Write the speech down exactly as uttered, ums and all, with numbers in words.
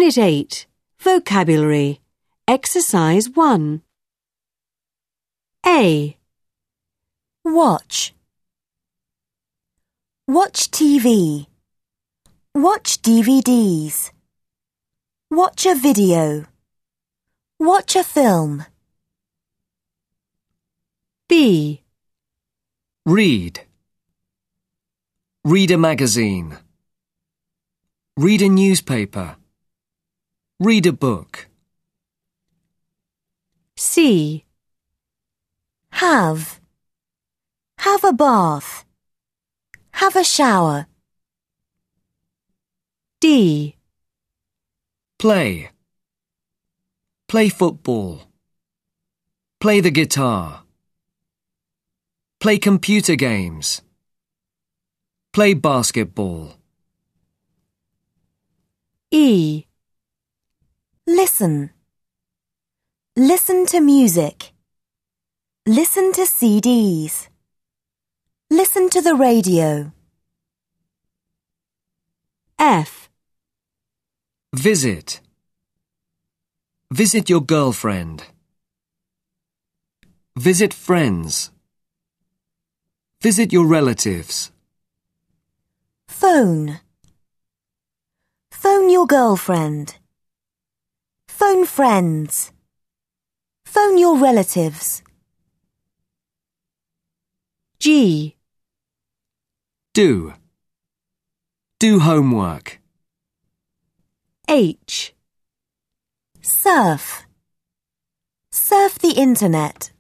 Unit eight. Vocabulary. Exercise one. A. Watch. Watch T V. Watch D V Ds. Watch a video. Watch a film. B. Read. Read a magazine. Read a newspaper. Read a book. C. Have. Have a bath. Have a shower. D. Play. Play football. Play the guitar. Play computer games. Play basketball. E. Listen. Listen to music. Listen to C Ds. Listen to the radio. F. Visit. Visit your girlfriend. Visit friends. Visit your relatives. Phone. Phone your girlfriend. Phone friends. Phone your relatives. G. Do. Do homework. H. Surf. Surf the internet.